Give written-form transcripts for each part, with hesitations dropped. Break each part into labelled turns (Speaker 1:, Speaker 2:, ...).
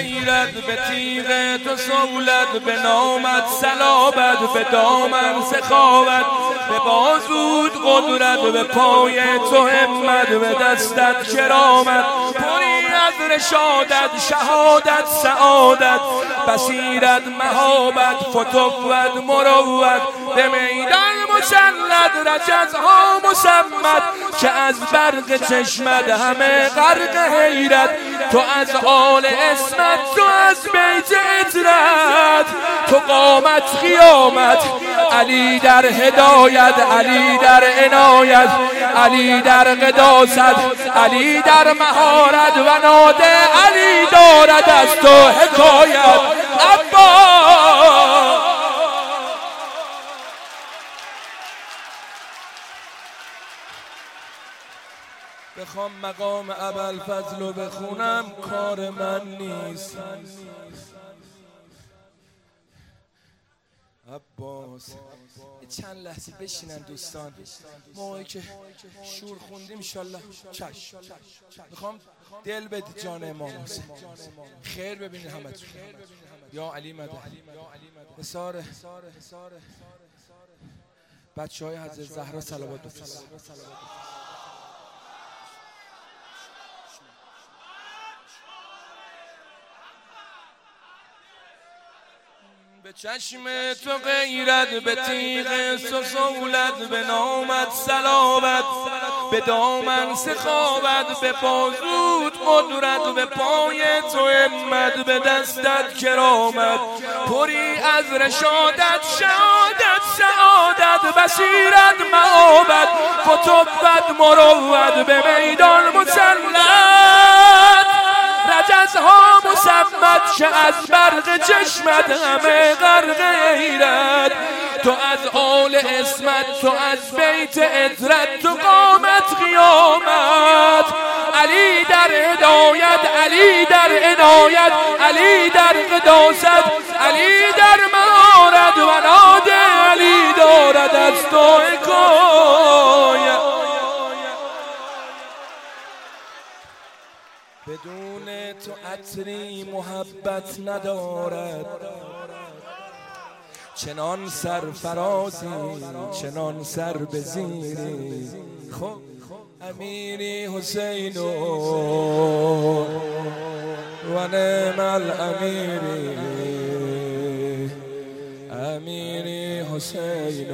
Speaker 1: غیرت به تیغ تو سولد، به نامت صلابت، به دامن سخاوت، به بازود قدرت، به پای تو همت، به دستت کرامت، پری از رشادت، شهادت، سعادت، بصیرت، مهابت، فتوت، مروت، به میدان مسلط رجزها مسمت، که از برق چشمت همه غرق حیرت، تو از آل اسمت، تو از بیت اطرت، تو قامت قیامت، علی در هدایت، علی در عنایت، علی در قداست، علی در مهارت و ناده، علی دارد از تو حکایت. عباس بخوام مقام ابوالفضل رو بخونم کار من نیست. عباس چند لحظه بشینن دوستان، موقعی که شور خوندیم انشالله چشم میخوام دل بدید جان امام حسین، خیر ببینید همتون. یا علی مدد نثار بچه های حضرت زهرا صلوات بفرست. به چشم تو غیرت، به تیغ تو سولت، به نامت صلابت، به دامن سخاوت، به بازود قدرت، به پای تو همت، به دستت کرامت، پری از رشادت، شهادت، سعادت، بصیرت، مهابت، فتوت، مروت، به میدان مسلط رجزها مسمت، که از برق چشمت همه غرق حیرت، تو از آل اسمت، تو از بیت اطرت، تو قامت قیامت، علی در هدایت، علی در عنایت، علی در قداست، علی در مهارت و ناده، علی دارد از تو حکایت. بدون تو عطری محبت ندارد، چنان سرفرازی، چنان سر به زیری. خب امیری حسین و نعم الامیری، امیری حسین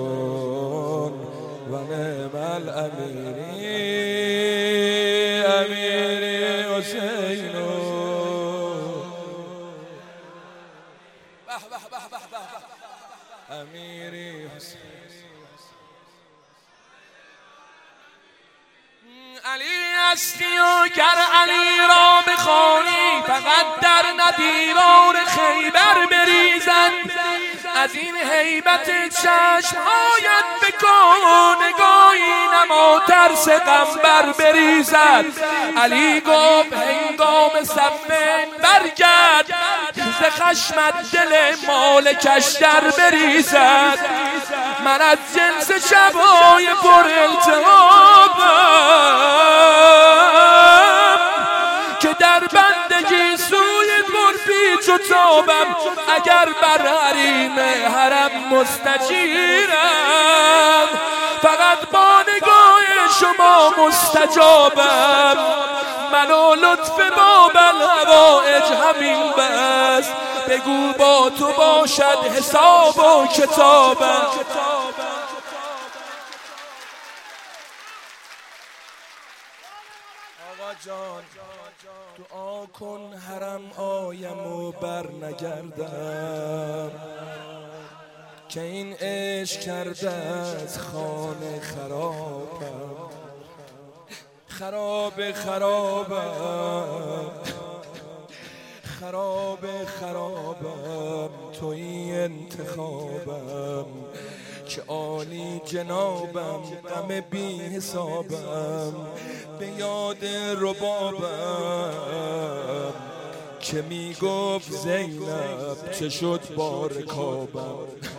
Speaker 1: و نعم الامیری، امیری حسین. امیری حسین. علی هستی و گر علی را بخوانی، فقط در ندیران خیبر بریزند، از این هیبت چشمهایت بکن نگاهی نما ترس قنبر بریزد. علی گفت هنگام صفین برگرد، ز خشمت دل مالکش در بریزد. من از جنس شبهای پر التهابم، که در بندگی سوی پرپیچ و تابم، اگر بر حریم حرم مستجیرم، فقط با نگاه شما مستجابم. من و لطف باب الحوائج همین بس، بگو با تو باشد حساب و کتابم. آقا جان دعا کن حرم آیم و بر نگردم، که این عشق کرده از خانه خرابم. خراب خرابم، خراب خرابم، توی انتخابم، که عالی جنابم، غم بی حسابم. به یاد ربابم که می گفت زینب چه شد با رکابم.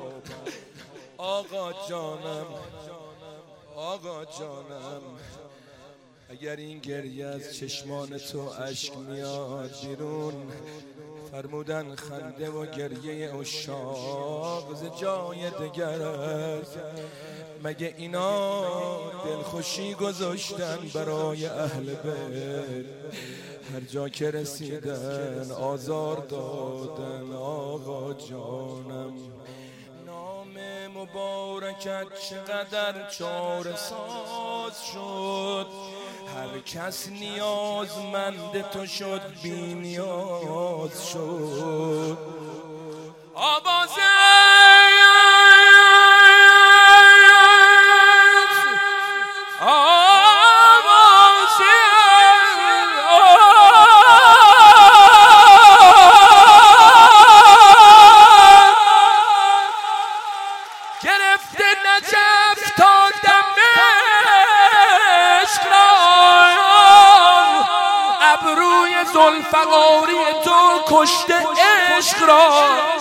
Speaker 1: آقا جانم، آقا جانم، اگر این گریه از چشمان تو اشک میاد بیرون، فرمودن خنده و گریه عشاق ز جای دگر است. مگه اینا دلخوشی گذاشتن برای اهل بیت؟ هر جا که رسیدن آزار دادن آقا جانم. نام مبارکت چقدر چاره ساز شد، هر کس نیازمند تو شد بی نیاز شد. آواز گرفته نجف تا دمشق را، ابروی ذوالفقاری تو کشته عشق را.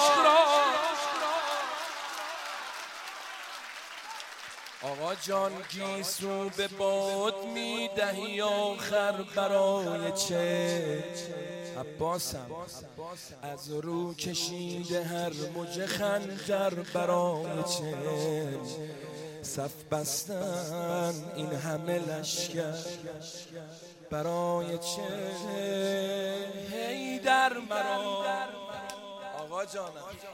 Speaker 1: آقا جان گیسو به باد میدهی آخر برای چه؟ عباسم از رو کشیده هر موج خنجر برای چه؟ صف بستن این همه لشکر برای چه؟ حیدر مرا آقا جانم،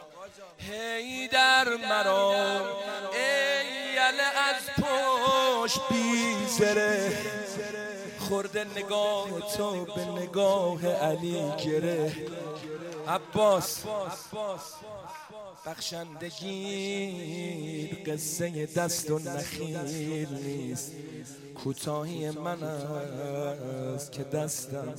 Speaker 1: حیدر مرا ای یله از پشت بیزره، خورده نگاه تو به نگاه علی گره. عباس بخشندگی قصه دست و نخیل نیست، کوتاهی من است که دستم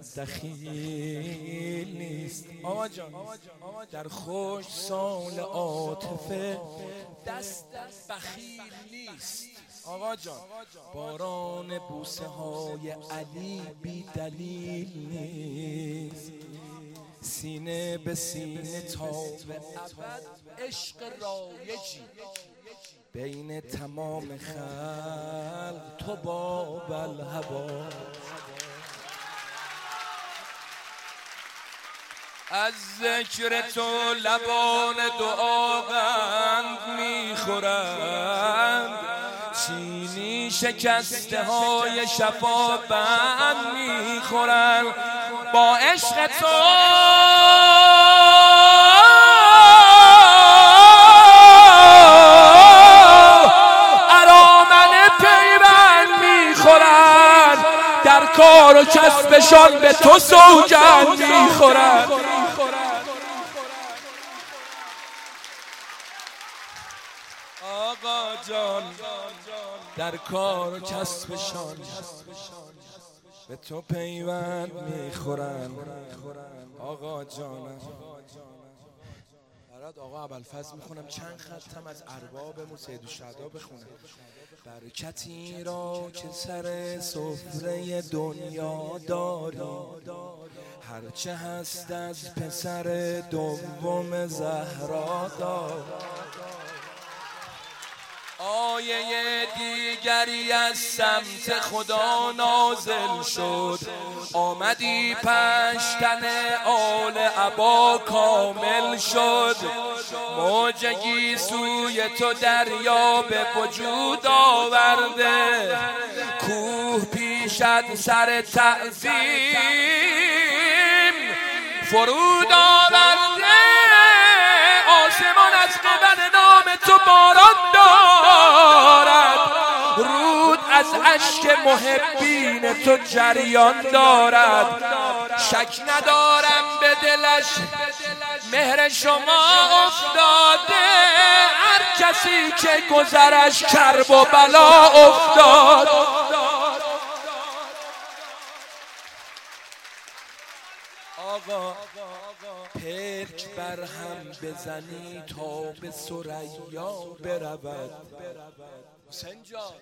Speaker 1: دخیل نیست. آقا جان در خوش سال عاطفه دست بخیل نیست. آقا جان باران بوسه های علی بی دلیل نیست، سینه به سینه تا به ابد عشق رایجی بین تمام خلق تو باب الهوا. از ذکر تو لبان دعا قند میخورند، چینی شکسته های شفا بند میخورند. با عشق تو ارامن پیوند میخورند، در کار و کسبشان به تو سوگند میخورند. آقا جان در کار و کسبشان به تو پیوند میخورن. آقا جانم برات آقا ابوالفضل میخونم چند خطم از ارباب سید الشهدا بخونم. برکتی را که سر سفره دنیا داری، هرچه هست از پسر دوم زهرا داری. آیه دیگری از سمت خدا نازل شد، آمدی پشتن آل عبا کامل شد. موجگی سوی تو دریا به وجود آورده، کوه پیشت سر تعظیم فرود آورده. آسمان از قبل نام تو باران دارد، رود از اشک محبین تو جریان دارد. شک ندارم به دلش مهر شما افتاده، هر کسی که گذرش کرب و بلا افتاد. آقا پلک بر هم بزنی تا به ثریا برود. حسین جان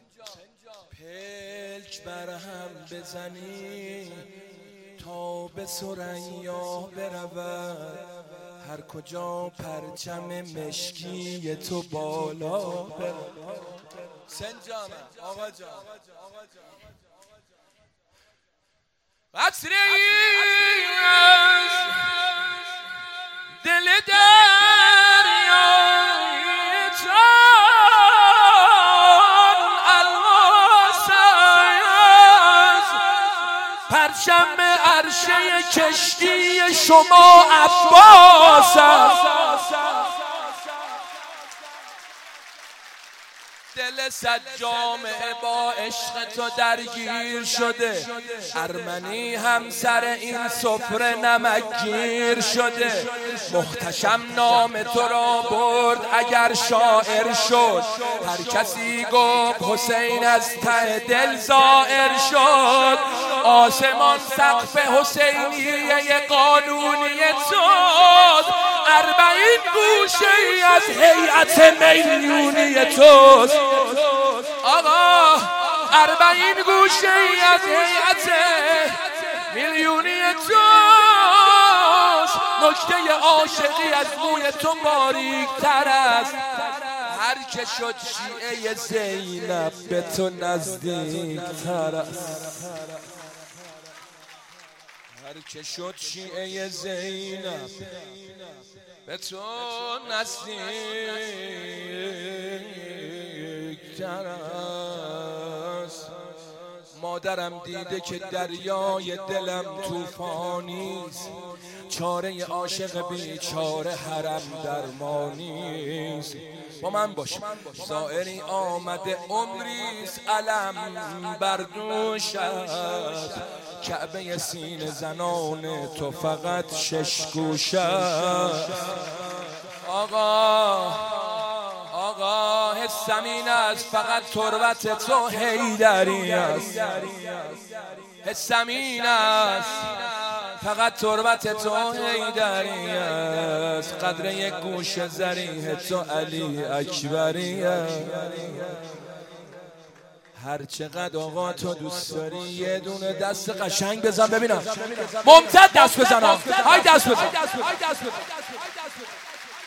Speaker 1: پلک بر هم بزنی تا به ثریا برود، هر کجا پرچم مشکی تو بالا برود. حسین جان آقا جان قصری پرچم عرشه کشتی شما عباس است. دل صد جامعه با عشق تو درگیر شده، ارمنی هم سر این سفره نمکگیر شده. محتشم نام تو را برد اگر شاعر شد، هر کسی گفت حسین از ته دل زائر شد. آسمان سقف حسینیه قانونی توست، 40 گوشه از هیئت میلیونی توست. آقا 40 گوشه از هیئت میلیونی توست. نکته عاشقی از موی تو باریک تر است، هر که شد شیعه زینب به تو نزدیک تر است. هر که شد شیعه زینب به تو نزدیک تر است. مادرم دیده که دریای دلم طوفانیست، چاره عاشق بیچاره حرم درمانیست. با من باش، زائری آمده عمریست علم بر دوشت، کعبه سینه زنان تو فقط 6 گوشه. آقا حسم این است فقط تربت تو حیدری است. حسم این است فقط تربت تو حیدری است، قدر یک گوش ذریح تو علی اکبری است. هر چقدر آقا تو دوست داری یه دونه دست قشنگ بزن ببینم. ممتد دست بزن، های دست بزن.